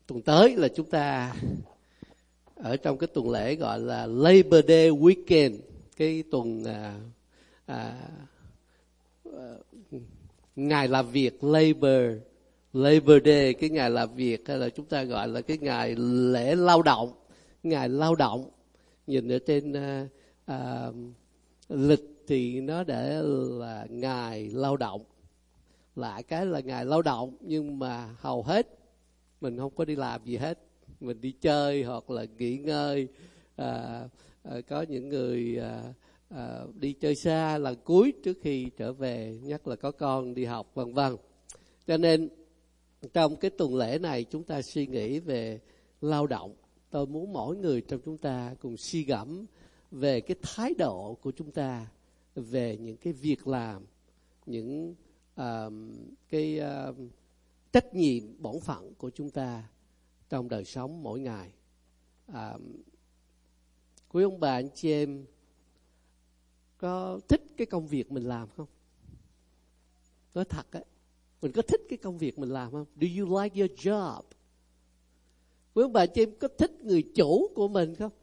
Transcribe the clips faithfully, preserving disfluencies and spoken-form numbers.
tuần tới là chúng ta ở trong cái tuần lễ gọi là Labor Day Weekend, cái tuần à, à, à, ngày làm việc Labor Labor Day, cái ngày làm việc, hay là chúng ta gọi là cái ngày lễ lao động, ngày lao động. Nhìn ở trên à, à, lịch thì nó để là ngày lao động, lại cái là ngày lao động, nhưng mà hầu hết mình không có đi làm gì hết, mình đi chơi hoặc là nghỉ ngơi. À, à, có những người à, à, đi chơi xa lần cuối trước khi trở về, nhất là có con đi học vân vân. Cho nên trong cái tuần lễ này chúng ta suy nghĩ về lao động. Tôi muốn mỗi người trong chúng ta cùng suy gẫm về cái thái độ của chúng ta về những cái việc làm, những uh, cái uh, trách nhiệm bổn phận của chúng ta trong đời sống mỗi ngày. À, quý ông bà anh chị em có thích cái công việc mình làm không? Nói thật á, mình có thích cái công việc mình làm không? Do you like your job? Quý ông bà anh chị em có thích người chủ của mình không?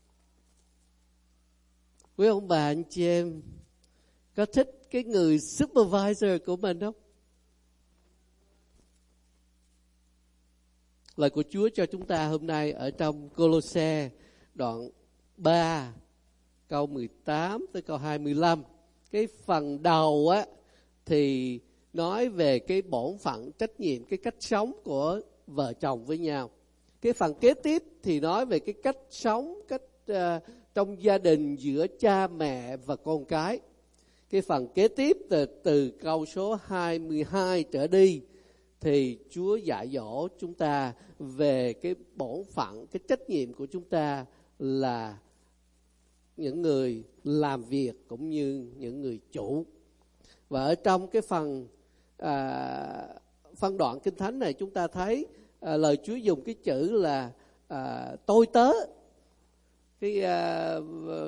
Quý ông bà anh chị em có thích cái người supervisor của mình không? Lời của Chúa cho chúng ta hôm nay ở trong Cô-lô-se đoạn ba câu mười tám tới câu hai mươi lăm. Cái phần đầu á thì nói về cái bổn phận, trách nhiệm, cái cách sống của vợ chồng với nhau. Cái phần kế tiếp thì nói về cái cách sống, cách uh, trong gia đình giữa cha mẹ và con cái. Cái phần kế tiếp từ, từ câu số hai mươi hai trở đi thì Chúa dạy dỗ chúng ta về cái bổn phận, cái trách nhiệm của chúng ta là những người làm việc cũng như những người chủ. Và ở trong cái phần à, phân đoạn Kinh Thánh này chúng ta thấy à, lời Chúa dùng cái chữ là à, tôi tớ cái à,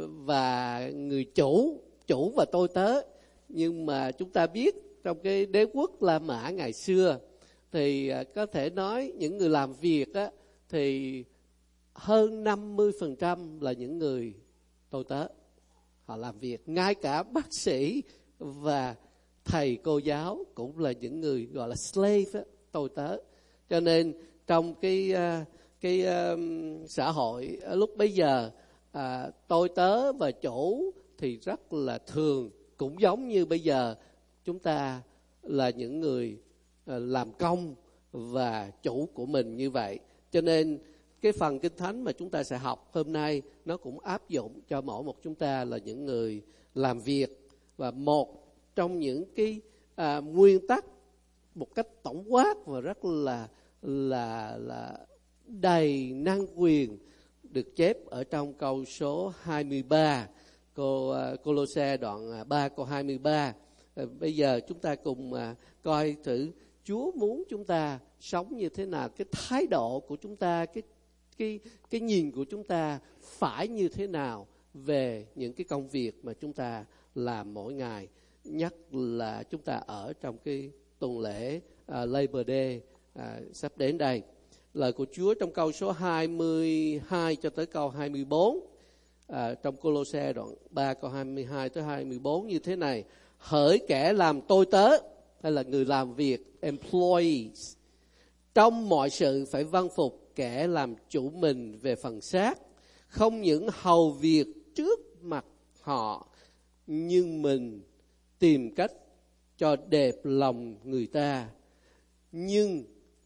và người chủ, chủ và tôi tớ. Nhưng mà chúng ta biết trong cái đế quốc La Mã ngày xưa thì à, có thể nói những người làm việc á, thì hơn năm mươi phần trăm là những người tôi tớ. Họ làm việc, ngay cả bác sĩ và thầy cô giáo cũng là những người gọi là slave á, tôi tớ. Cho nên trong cái cái um, xã hội lúc bấy giờ à, tôi tớ và chủ thì rất là thường, cũng giống như bây giờ chúng ta là những người à, làm công và chủ của mình như vậy. Cho nên cái phần Kinh Thánh mà chúng ta sẽ học hôm nay nó cũng áp dụng cho mỗi một chúng ta là những người làm việc. Và một trong những cái à, nguyên tắc một cách tổng quát và rất là là là đầy năng quyền được chép ở trong câu số hai mươi ba, cô Cô-lô-se đoạn ba câu hai mươi ba. À, bây giờ chúng ta cùng à, coi thử Chúa muốn chúng ta sống như thế nào, cái thái độ của chúng ta, cái cái cái nhìn của chúng ta phải như thế nào về những cái công việc mà chúng ta làm mỗi ngày, nhất là chúng ta ở trong cái tuần lễ uh, Labor Day uh, sắp đến đây. Lời của Chúa trong câu số hai mươi hai cho tới câu hai mươi bốn uh, trong Cô-lô-se đoạn ba câu hai mươi hai tới hai mươi bốn như thế này: hỡi kẻ làm tôi tớ hay là người làm việc, employees, trong mọi sự phải vâng phục kẻ làm chủ mình về phần xác, không những hầu việc trước mặt họ, nhưng mình tìm cách cho đẹp lòng người ta. Nhưng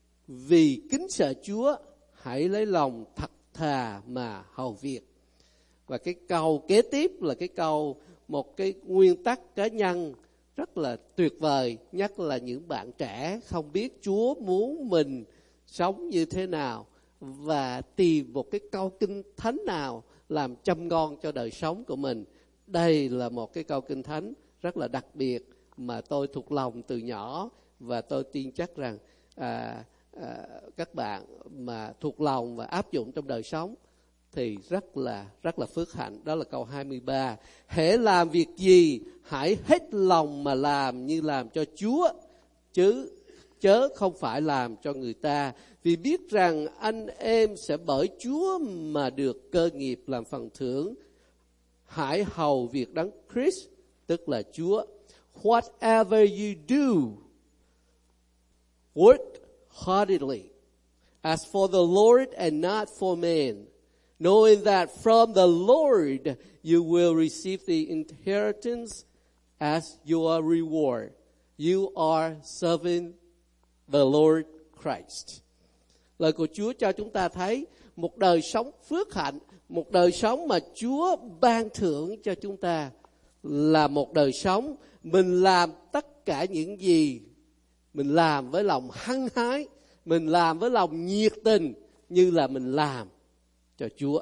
vì kính sợ Chúa, hãy lấy lòng thật thà mà hầu việc. Và cái câu kế tiếp là cái câu, một cái nguyên tắc cá nhân rất là tuyệt vời, nhất là những bạn trẻ không biết Chúa muốn mình sống như thế nào và tìm một cái câu Kinh Thánh nào làm châm ngon cho đời sống của mình. Đây là một cái câu Kinh Thánh rất là đặc biệt mà tôi thuộc lòng từ nhỏ, và tôi tin chắc rằng à, à, các bạn mà thuộc lòng và áp dụng trong đời sống thì rất là rất là phước hạnh. Đó là câu hai mươi ba. Hễ làm việc gì hãy hết lòng mà làm như làm cho Chúa, chứ chớ không phải làm cho người ta, vì biết rằng anh em sẽ bởi Chúa mà được cơ nghiệp làm phần thưởng. Hãy hầu việc Đấng Christ, tức là Chúa. Whatever you do, work heartily, as for the Lord and not for men, knowing that from the Lord you will receive the inheritance as your reward. You are serving the Lord Christ. Lời của Chúa cho chúng ta thấy một đời sống phước hạnh, một đời sống mà Chúa ban thưởng cho chúng ta là một đời sống mình làm tất cả những gì mình làm với lòng hăng hái, mình làm với lòng nhiệt tình như là mình làm cho Chúa.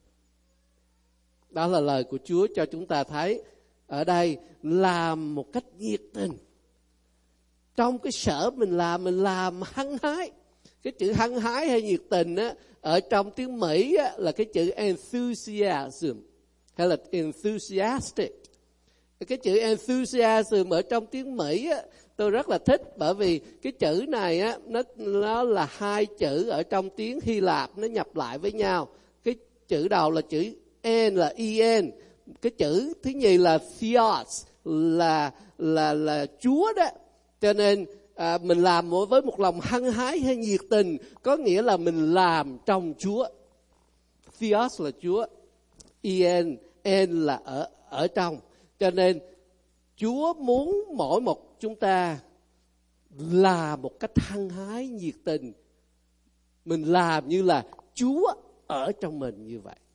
Đó là lời của Chúa cho chúng ta thấy ở đây, làm một cách nhiệt tình. Trong cái sở mình làm, mình làm hăng hái. Cái chữ hăng hái hay nhiệt tình á, ở trong tiếng Mỹ á, là cái chữ enthusiasm hay là enthusiastic. Cái chữ enthusiasm ở trong tiếng Mỹ á, tôi rất là thích, bởi vì cái chữ này á, nó, nó là hai chữ ở trong tiếng Hy Lạp nó nhập lại với nhau. Cái chữ đầu là chữ en là en, cái chữ thứ nhì là theos là là là Chúa đó. Cho nên à, mình làm với một lòng hăng hái hay nhiệt tình, có nghĩa là mình làm trong Chúa. Theos là Chúa, en en là ở ở trong. Cho nên Chúa muốn mỗi một chúng ta là một cách hăng hái, nhiệt tình. Mình làm như là Chúa ở trong mình như vậy.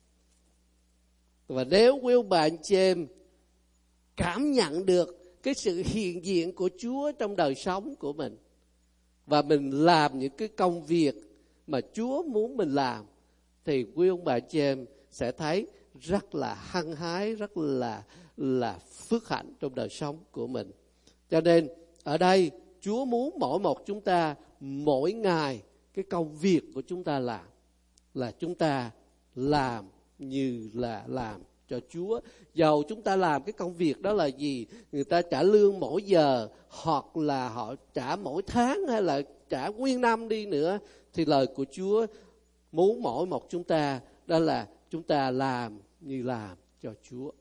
Và nếu quý ông bà anh chị em cảm nhận được cái sự hiện diện của Chúa trong đời sống của mình, và mình làm những cái công việc mà Chúa muốn mình làm, thì quý ông bà anh chị em sẽ thấy rất là hăng hái, rất là là phước hạnh trong đời sống của mình. Cho nên ở đây Chúa muốn mỗi một chúng ta mỗi ngày cái công việc của chúng ta làm là chúng ta làm như là làm cho Chúa. Dầu chúng ta làm cái công việc đó là gì, người ta trả lương mỗi giờ, hoặc là họ trả mỗi tháng, hay là trả nguyên năm đi nữa, thì lời của Chúa muốn mỗi một chúng ta đó là chúng ta làm như làm cho Chúa.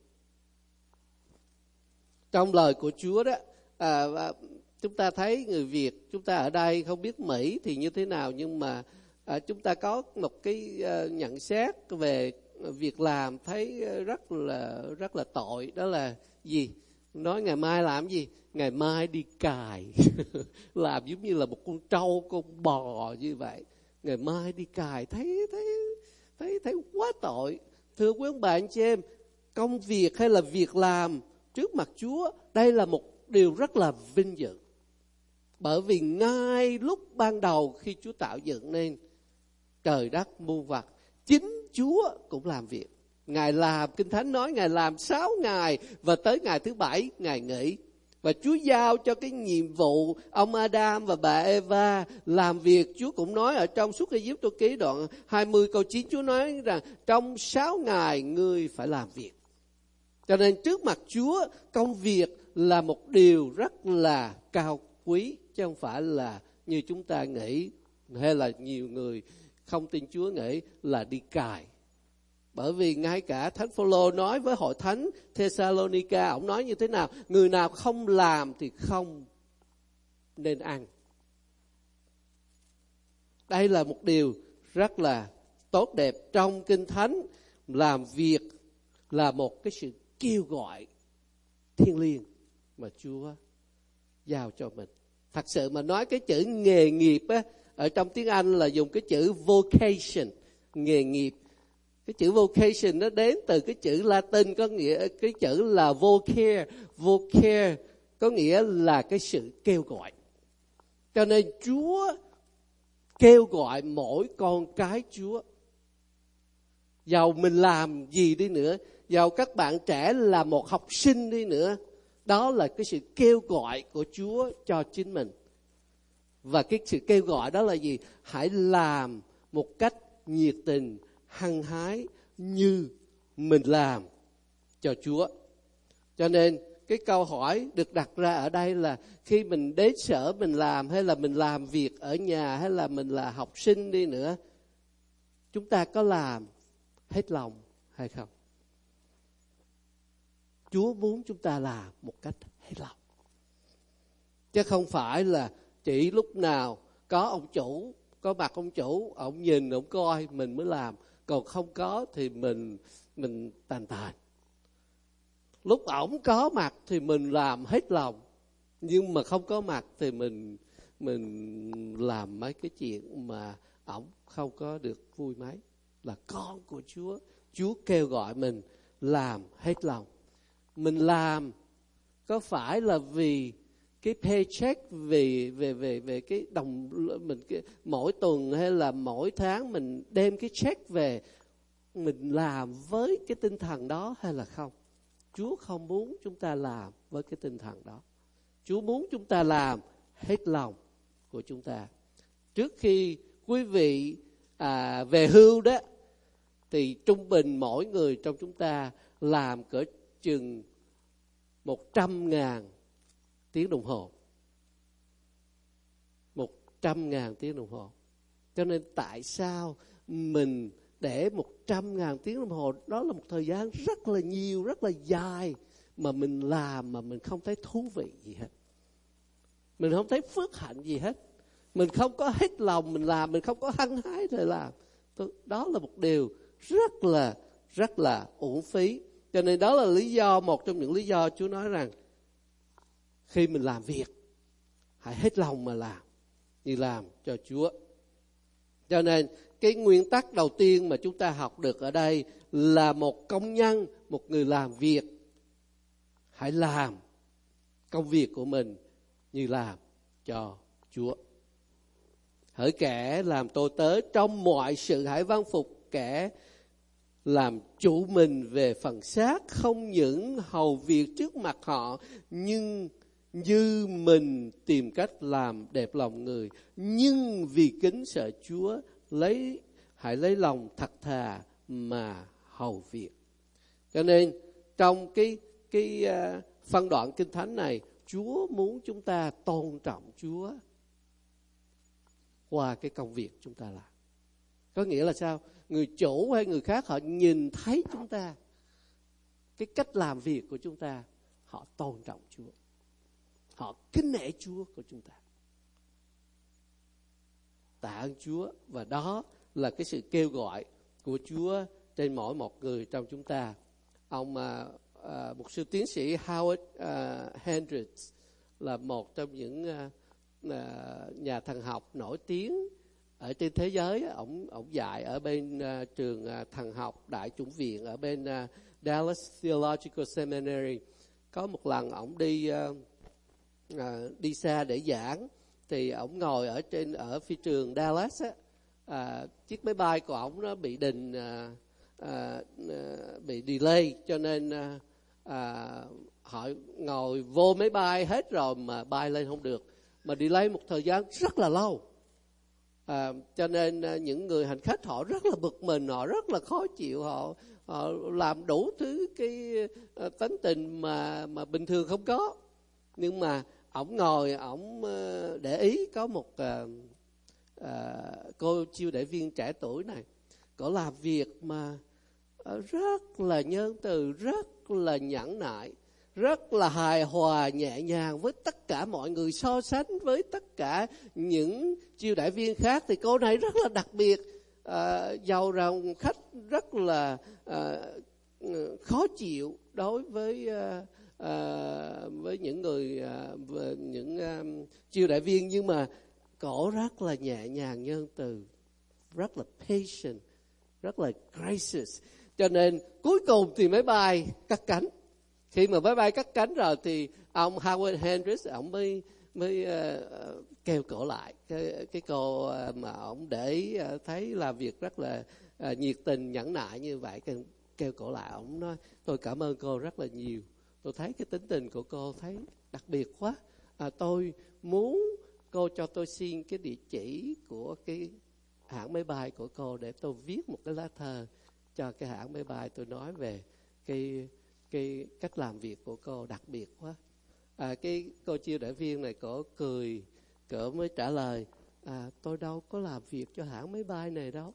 Trong lời của Chúa đó, à, chúng ta thấy người Việt, chúng ta ở đây không biết Mỹ thì như thế nào, nhưng mà à, chúng ta có một cái à, nhận xét về việc làm thấy rất là rất là tội. Đó là gì? Nói ngày mai làm gì? Ngày mai đi cài. Làm giống như là một con trâu, con bò như vậy. Ngày mai đi cài, thấy thấy thấy thấy quá tội. Thưa quý ông bà anh chị em, công việc hay là việc làm trước mặt Chúa, đây là một điều rất là vinh dự. Bởi vì ngay lúc ban đầu khi Chúa tạo dựng nên trời đất muôn vật, chính Chúa cũng làm việc. Ngài làm, Kinh Thánh nói Ngài làm sáu ngày và tới ngày thứ bảy Ngài nghỉ. Và Chúa giao cho cái nhiệm vụ ông Adam và bà Eva làm việc. Chúa cũng nói ở trong Xuất Ai-cập ký đoạn hai mươi câu chín, Chúa nói rằng trong sáu ngày ngươi phải làm việc. Cho nên trước mặt Chúa, công việc là một điều rất là cao quý, chứ không phải là như chúng ta nghĩ, hay là nhiều người không tin Chúa nghĩ là đi cài. Bởi vì ngay cả Thánh Phaolô nói với hội thánh Thessalonica, ông nói như thế nào? Người nào không làm thì không nên ăn. Đây là một điều rất là tốt đẹp trong Kinh Thánh. Làm việc là một cái sự kêu gọi thiêng liêng mà Chúa giao cho mình. Thật sự mà nói, cái chữ nghề nghiệp á, ở trong tiếng Anh là dùng cái chữ vocation, nghề nghiệp. Cái chữ vocation nó đến từ cái chữ Latin, có nghĩa cái chữ là vocare. Vocare có nghĩa là cái sự kêu gọi. Cho nên Chúa kêu gọi mỗi con cái Chúa. Dầu mình làm gì đi nữa, dầu các bạn trẻ là một học sinh đi nữa, đó là cái sự kêu gọi của Chúa cho chính mình. Và cái sự kêu gọi đó là gì? Hãy làm một cách nhiệt tình, hăng hái như mình làm cho Chúa. Cho nên cái câu hỏi được đặt ra ở đây là khi mình đến sở mình làm, hay là mình làm việc ở nhà, hay là mình là học sinh đi nữa, chúng ta có làm hết lòng hay không? Chúa muốn chúng ta làm một cách hết lòng, chứ không phải là chỉ lúc nào có ông chủ, có mặt ông chủ, ông nhìn, ông coi mình mới làm, còn không có thì mình mình tàn tàn. Lúc ổng có mặt thì mình làm hết lòng, nhưng mà không có mặt thì mình mình làm mấy cái chuyện mà ổng không có được vui mấy. Là con của Chúa, Chúa kêu gọi mình làm hết lòng. Mình làm có phải là vì cái paycheck, về về về về cái đồng mình cái, mỗi tuần hay là mỗi tháng mình đem cái check về, mình làm với cái tinh thần đó hay là không? Chúa không muốn chúng ta làm với cái tinh thần đó. Chúa muốn chúng ta làm hết lòng của chúng ta. Trước khi quý vị à, về hưu đó, thì trung bình mỗi người trong chúng ta làm cỡ chừng một trăm ngàn tiếng đồng hồ. Một trăm ngàn tiếng đồng hồ. Cho nên tại sao mình để một trăm ngàn tiếng đồng hồ, đó là một thời gian rất là nhiều, rất là dài, mà mình làm mà mình không thấy thú vị gì hết. Mình không thấy phước hạnh gì hết. Mình không có hết lòng mình làm, mình không có hăng hái để làm. Đó là một điều rất là, rất là uổng phí. Cho nên đó là lý do, một trong những lý do Chúa nói rằng khi mình làm việc, hãy hết lòng mà làm, như làm cho Chúa. Cho nên cái nguyên tắc đầu tiên mà chúng ta học được ở đây là một công nhân, một người làm việc, hãy làm công việc của mình như làm cho Chúa. Hỡi kẻ làm tôi tớ, trong mọi sự hãy vâng phục kẻ làm chủ mình về phần xác, không những hầu việc trước mặt họ, nhưng như mình tìm cách làm đẹp lòng người. Nhưng vì kính sợ Chúa, lấy hãy lấy lòng thật thà mà hầu việc. Cho nên trong cái cái uh, phân đoạn Kinh Thánh này, Chúa muốn chúng ta tôn trọng Chúa qua cái công việc chúng ta làm. Có nghĩa là sao? Người chủ hay người khác họ nhìn thấy chúng ta, cái cách làm việc của chúng ta, họ tôn trọng Chúa, họ kính nể Chúa của chúng ta. Tạ ơn Chúa. Và đó là cái sự kêu gọi của Chúa trên mỗi một người trong chúng ta. Ông uh, uh, mục sư tiến sĩ Howard uh, Hendricks là một trong những uh, uh, nhà thần học nổi tiếng ở trên thế giới. Ông ông dạy ở bên uh, trường uh, thần học Đại chủng viện ở bên uh, Dallas Theological Seminary. Có một lần ông đi uh, uh, đi xa để giảng, thì ông ngồi ở trên ở phi trường Dallas á, à, chiếc máy bay của ông nó bị đình, à, à, bị delay, cho nên à, à, họ ngồi vô máy bay hết rồi mà bay lên không được, mà delay một thời gian rất là lâu. À, cho nên à, những người hành khách họ rất là bực mình, họ rất là khó chịu, họ, họ làm đủ thứ cái à, tánh tình mà mà bình thường không có. Nhưng mà ổng ngồi, ổng để ý có một uh, uh, cô chiêu đại viên trẻ tuổi này, cô làm việc mà rất là nhân từ, rất là nhẫn nại, rất là hài hòa nhẹ nhàng với tất cả mọi người. So sánh với tất cả những chiêu đại viên khác thì cô này rất là đặc biệt. Uh, giàu rằng khách rất là uh, khó chịu đối với uh, À, với những người à, những à, chiêu đại viên, nhưng mà cổ rất là nhẹ nhàng nhân từ, rất là patient, rất là gracious. Cho nên cuối cùng thì máy bay cất cánh. Khi mà máy bay cất cánh rồi thì ông Howard Hendricks ông mới mới uh, kêu cổ lại. Cái cái cô mà ông để ý, uh, thấy làm việc rất là uh, nhiệt tình nhẫn nại như vậy, kêu, kêu cổ lại. Ông nói tôi cảm ơn cô rất là nhiều. Tôi thấy cái tính tình của cô thấy đặc biệt quá. À, tôi muốn cô cho tôi xin cái địa chỉ của cái hãng máy bay của cô để tôi viết một cái lá thơ cho cái hãng máy bay. Tôi nói về cái cái cách làm việc của cô đặc biệt quá. À, cái cô chiêu đại viên này cổ cười, cổ mới trả lời, à, tôi đâu có làm việc cho hãng máy bay này đâu.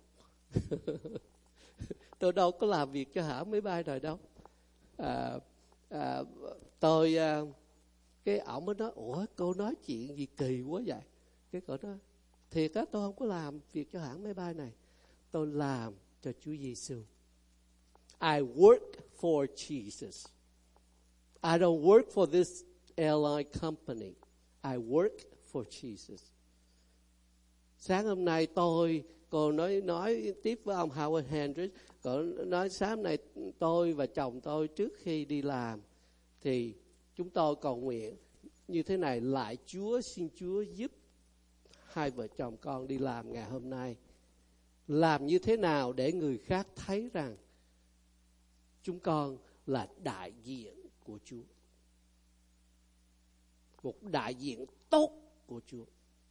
Tôi đâu có làm việc cho hãng máy bay này đâu. À, à, tôi à, cái ổng mới nói, ủa cô nói chuyện gì kỳ quá vậy? Cái cổ nói, thiệt á, tôi không có làm việc cho hãng máy bay này, tôi làm cho Chúa Giêsu. I work for Jesus. I don't work for this airline company. I work for Jesus. Sáng hôm nay tôi, cô nói nói tiếp với ông Howard Hendricks, cô nói sáng hôm nay tôi và chồng tôi trước khi đi làm thì chúng tôi cầu nguyện như thế này, lại Chúa, xin Chúa giúp hai vợ chồng con đi làm ngày hôm nay. Làm như thế nào để người khác thấy rằng chúng con là đại diện của Chúa. Một đại diện tốt của Chúa.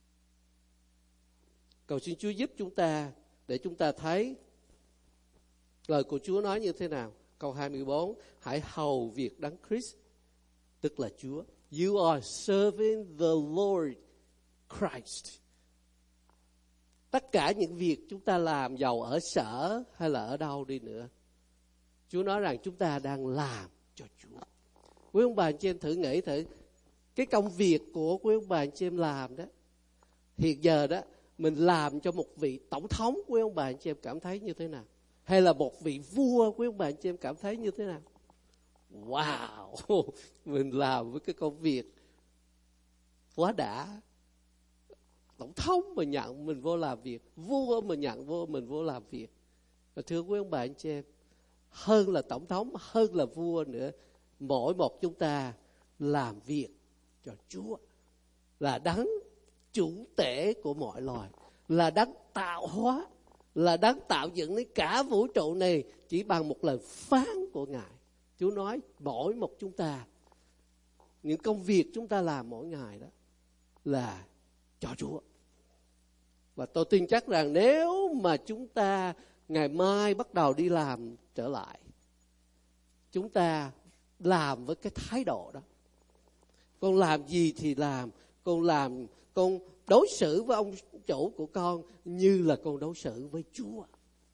Cầu xin Chúa giúp chúng ta để chúng ta thấy lời của Chúa nói như thế nào. Câu hai mươi bốn, hãy hầu việc Đấng Christ, tức là Chúa. You are serving the Lord Christ. Tất cả những việc chúng ta làm, giàu ở sở hay là ở đâu đi nữa, Chúa nói rằng chúng ta đang làm cho Chúa. Quý ông bà anh chị em thử nghĩ thử, cái công việc của quý ông bà anh chị em làm đó, hiện giờ đó, mình làm cho một vị tổng thống, quý ông bà anh chị em cảm thấy như thế nào? Hay là một vị vua, quý ông bà anh chị em cảm thấy như thế nào? Wow, mình làm với cái công việc quá đã. Tổng thống mà nhận mình vô làm việc, vua mà nhận vô mình vô làm việc. Và thưa quý ông bà anh chị em, hơn là tổng thống, hơn là vua nữa, mỗi một chúng ta làm việc cho Chúa, là đấng chủ tể của mọi loài, là đấng tạo hóa, là đấng tạo dựng nên cả vũ trụ này chỉ bằng một lời phán của Ngài. Chúa nói mỗi một chúng ta, những công việc chúng ta làm mỗi ngày đó là cho Chúa. Và tôi tin chắc rằng nếu mà chúng ta ngày mai bắt đầu đi làm trở lại, chúng ta làm với cái thái độ đó. Con làm gì thì làm, con làm, con đối xử với ông chủ của con như là con đối xử với Chúa.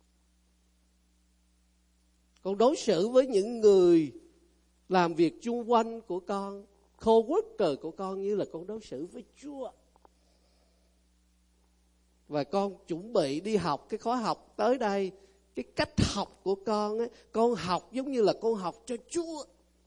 Con đối xử với những người làm việc chung quanh của con, co-worker của con như là con đối xử với Chúa. Và con chuẩn bị đi học cái khóa học tới đây, cái cách học của con ấy, con học giống như là con học cho Chúa.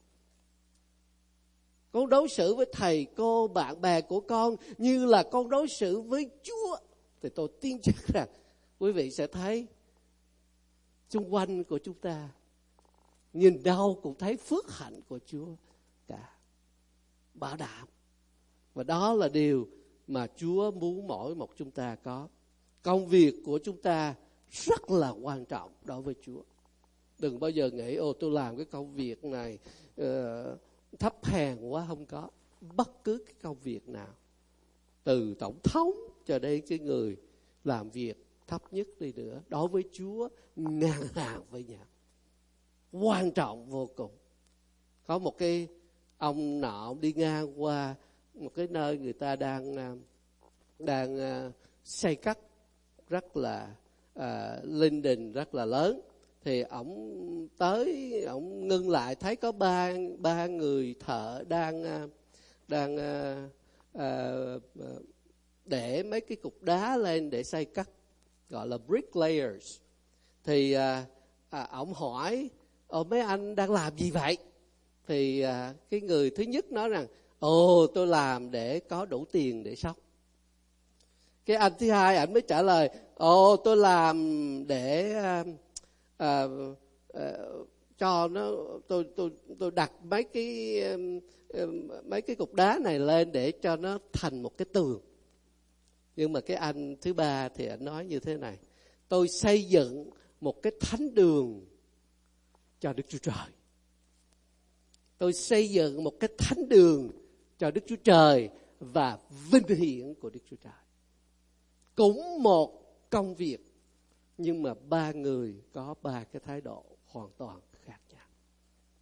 Con đối xử với thầy cô, bạn bè của con như là con đối xử với Chúa. Thì tôi tin chắc rằng quý vị sẽ thấy xung quanh của chúng ta, nhìn đâu cũng thấy phước hạnh của Chúa cả. Bảo đảm. Và đó là điều mà Chúa muốn mỗi một chúng ta có. Công việc của chúng ta rất là quan trọng đối với Chúa. Đừng bao giờ nghĩ, ồ tôi làm cái công việc này uh, thấp hèn quá, không có. Bất cứ cái công việc nào, từ tổng thống cho đến cái người làm việc thấp nhất đi nữa, đối với Chúa ngang hàng với nhau. Quan trọng vô cùng. Có một cái ông nọ ông đi ngang qua một cái nơi người ta đang đang xây cất rất là uh, linh đình, rất là lớn. Thì ổng tới, ổng ngưng lại thấy có ba ba người thợ đang đang uh, uh, để mấy cái cục đá lên để xây cất, gọi là bricklayers. Thì uh, uh, ổng hỏi, ồ mấy anh đang làm gì vậy? Thì uh, cái người thứ nhất nói rằng, ồ tôi làm để có đủ tiền để sống. Cái anh thứ hai ảnh mới trả lời, ồ tôi làm để uh, uh, uh, cho nó, tôi tôi tôi đặt mấy cái uh, mấy cái cục đá này lên để cho nó thành một cái tường. Nhưng mà cái anh thứ ba thì anh nói như thế này, tôi xây dựng một cái thánh đường cho Đức Chúa Trời. Tôi xây dựng một cái thánh đường cho Đức Chúa Trời và vinh hiển của Đức Chúa Trời. Cũng một công việc, nhưng mà ba người có ba cái thái độ hoàn toàn khác nhau.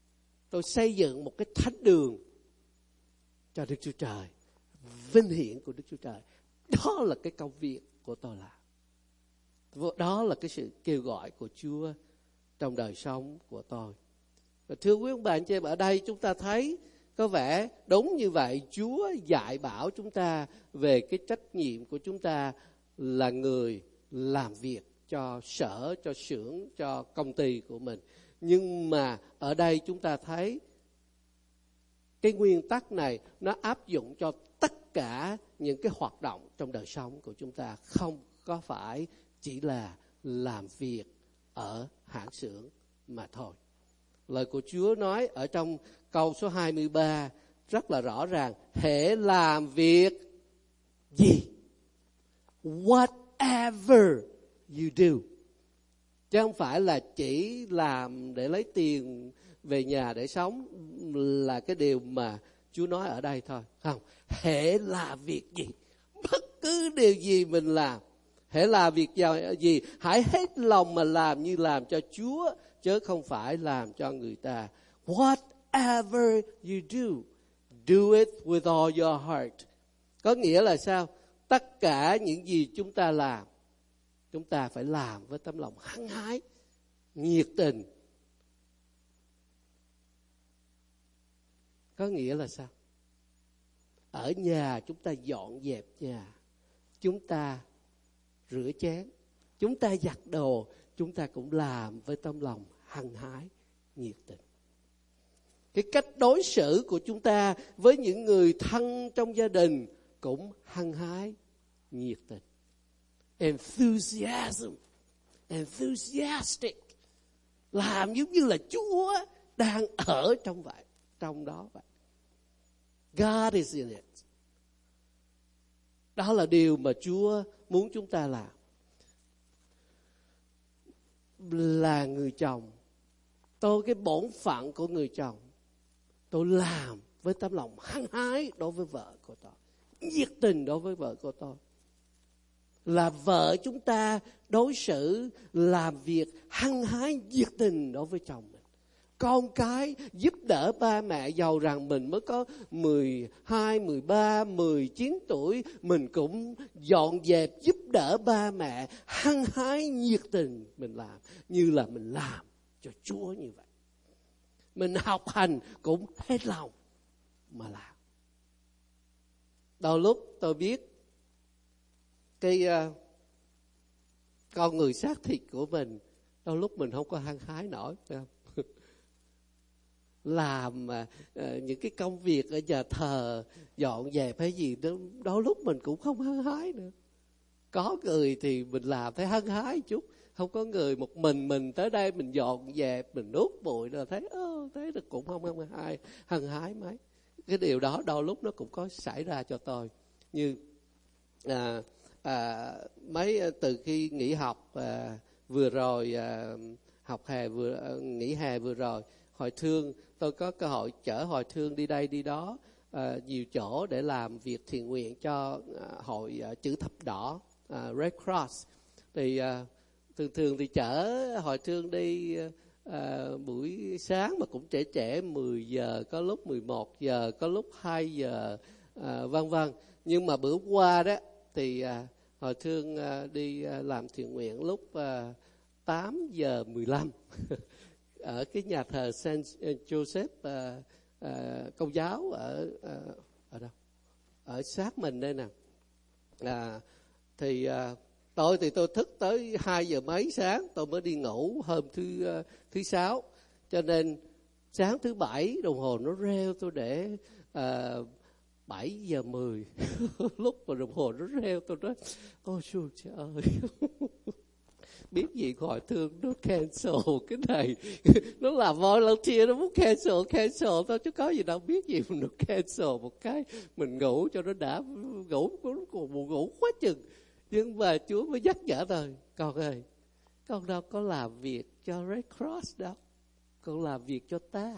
tôi xây dựng một cái thánh đường cho Đức Chúa Trời, vinh hiển của Đức Chúa Trời. Đó là cái công việc của tôi làm. Đó là cái sự kêu gọi của Chúa trong đời sống của tôi. Và thưa quý ông bà anh chị em, ở đây chúng ta thấy có vẻ đúng như vậy. Chúa dạy bảo chúng ta về cái trách nhiệm của chúng ta là người làm việc cho sở, cho xưởng, cho công ty của mình. Nhưng mà ở đây chúng ta thấy cái nguyên tắc này nó áp dụng cho tất cả những cái hoạt động trong đời sống của chúng ta, không có phải chỉ là làm việc ở hãng xưởng mà thôi. Lời của Chúa nói ở trong câu số hai mươi ba rất là rõ ràng: hễ làm việc gì, whatever you do. Chứ không phải là chỉ làm để lấy tiền về nhà để sống là cái điều mà Chúa nói ở đây thôi. Không, hễ làm việc gì, bất cứ điều gì mình làm, hễ làm việc gì, hãy hết lòng mà làm như làm cho Chúa, chứ không phải làm cho người ta. Whatever you do, do it with all your heart. Có nghĩa là sao? Tất cả những gì chúng ta làm, chúng ta phải làm với tấm lòng hăng hái, nhiệt tình. Có nghĩa là sao? Ở nhà chúng ta dọn dẹp nhà, chúng ta rửa chén, chúng ta giặt đồ, chúng ta cũng làm với tấm lòng hăng hái, nhiệt tình. Cái cách đối xử của chúng ta với những người thân trong gia đình cũng hăng hái, nhiệt tình. Enthusiasm, enthusiastic. Làm giống như là Chúa đang ở trong vậy, trong đó vậy. God is in it. Đó là điều mà Chúa muốn chúng ta làm. Là người chồng, tôi cái bổn phận của người chồng, tôi làm với tấm lòng hăng hái đối với vợ của tôi, nhiệt tình đối với vợ của tôi. Là vợ chúng ta đối xử, làm việc hăng hái, nhiệt tình đối với chồng mình. Con cái giúp đỡ ba mẹ, giàu rằng mình mới có mười hai, mười ba, mười chín tuổi, mình cũng dọn dẹp giúp đỡ ba mẹ, hăng hái nhiệt tình mình làm như là mình làm cho Chúa như vậy. Mình học hành cũng hết lòng mà làm. Đôi lúc tôi biết cái uh, con người xác thịt của mình, đôi lúc mình không có hăng hái nổi, phải không? Làm uh, những cái công việc ở nhà thờ, dọn dẹp hay gì đó, đôi lúc mình cũng không hăng hái nữa. Có người thì mình làm thấy hăng hái chút, không có người một mình mình tới đây mình dọn dẹp, mình đốt bụi rồi thấy ơ thế thì cũng không hăng hái, hăng hái mấy. Cái điều đó đôi lúc nó cũng có xảy ra cho tôi. Như à, à, mấy từ khi nghỉ học à, vừa rồi à, học hè vừa à, nghỉ hè vừa rồi, Hội Thương tôi có cơ hội chở Hội Thương đi đây đi đó à, nhiều chỗ để làm việc thiện nguyện cho à, hội à, chữ thập đỏ, à, Red Cross. Thì à, thường thường thì chở Hội Thương đi à, buổi sáng mà cũng trễ trễ, mười giờ, có lúc mười một giờ, có lúc hai giờ, à, vân vân. Nhưng mà bữa qua đó thì à, Hội Thương à, đi à, làm thiện nguyện lúc à, tám giờ mười lăm ở cái nhà thờ Saint Joseph à, à, Công giáo ở à, ở đâu? Ở sát mình đây nè. À, thì à, tôi thì tôi thức tới hai giờ mấy sáng tôi mới đi ngủ hôm thứ uh, thứ sáu, cho nên sáng thứ bảy đồng hồ nó reo tôi để uh, bảy giờ mười lúc mà đồng hồ nó reo tôi nói ôi trời ơi biết gì Hội Thương nó cancel cái này nó làm volunteer, nó muốn cancel cancel thôi chứ có gì đâu biết gì mà nó cancel một cái mình ngủ cho nó đã, ngủ còn buồn ngủ quá chừng. Nhưng mà Chúa mới nhắc nhở tôi, con ơi, con đâu có làm việc cho Red Cross đâu, con làm việc cho ta.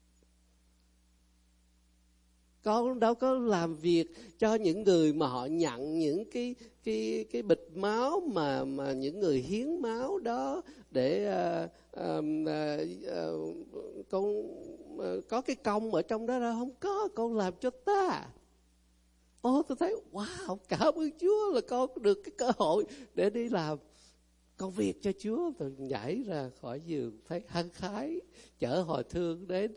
Con đâu có làm việc cho những người mà họ nhận những cái cái cái bịch máu mà mà những người hiến máu đó để uh, uh, uh, uh, con có cái công ở trong đó đâu, không có, con làm cho ta. Ô, tôi thấy wow, cảm ơn Chúa là con được cái cơ hội để đi làm công việc cho Chúa. Tôi nhảy ra khỏi giường thấy hăng khái, chở hồi thương đến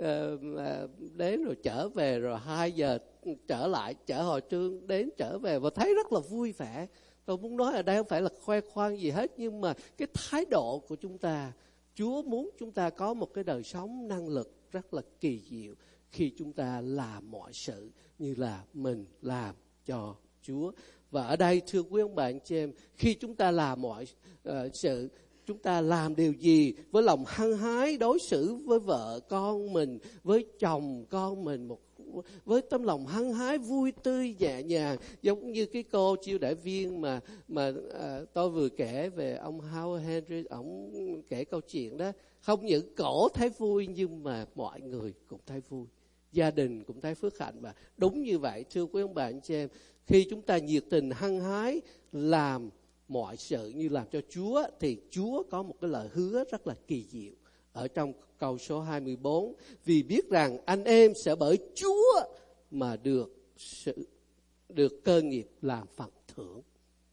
uh, đến rồi trở về, rồi hai giờ trở lại, chở hồi thương đến trở về, và thấy rất là vui vẻ. Tôi muốn nói ở đây không phải là khoe khoang gì hết, nhưng mà cái thái độ của chúng ta, Chúa muốn chúng ta có một cái đời sống năng lực rất là kỳ diệu khi chúng ta làm mọi sự như là mình làm cho Chúa. Và ở đây thưa quý ông bạn chị em, khi chúng ta làm mọi uh, sự, chúng ta làm điều gì với lòng hăng hái đối xử với vợ con mình, với chồng con mình, một với tấm lòng hăng hái vui tươi nhẹ nhàng, giống như cái cô chiêu đãi viên mà mà à, tôi vừa kể về ông Howard Hendricks, ông kể câu chuyện đó. Không những cổ thấy vui nhưng mà mọi người cũng thấy vui, gia đình cũng thấy phước hạnh. Và đúng như vậy thưa quý ông bà anh chị em, khi chúng ta nhiệt tình hăng hái làm mọi sự như làm cho Chúa, thì Chúa có một cái lời hứa rất là kỳ diệu ở trong câu số hai mươi bốn. Vì biết rằng anh em sẽ bởi Chúa mà được sự được cơ nghiệp làm phần thưởng.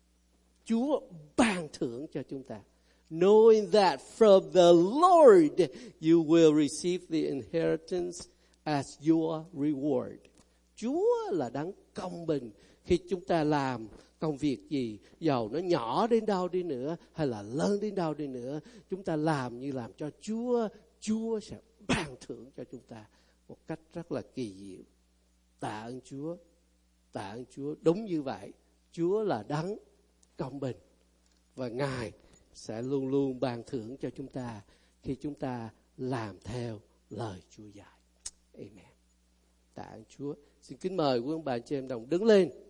Chúa ban thưởng cho chúng ta. Knowing that from the Lord you will receive the inheritance as your reward. Chúa là đấng công bình. Khi chúng ta làm công việc gì, dầu nó nhỏ đến đâu đi nữa hay là lớn đến đâu đi nữa, chúng ta làm như làm cho Chúa, Chúa sẽ ban thưởng cho chúng ta một cách rất là kỳ diệu. Tạ ơn Chúa, tạ ơn Chúa. Đúng như vậy, Chúa là đấng công bình và Ngài sẽ luôn luôn ban thưởng cho chúng ta khi chúng ta làm theo lời Chúa dạy. Amen. Tạ ơn Chúa. Xin kính mời quý ông bà chị em đồng đứng lên.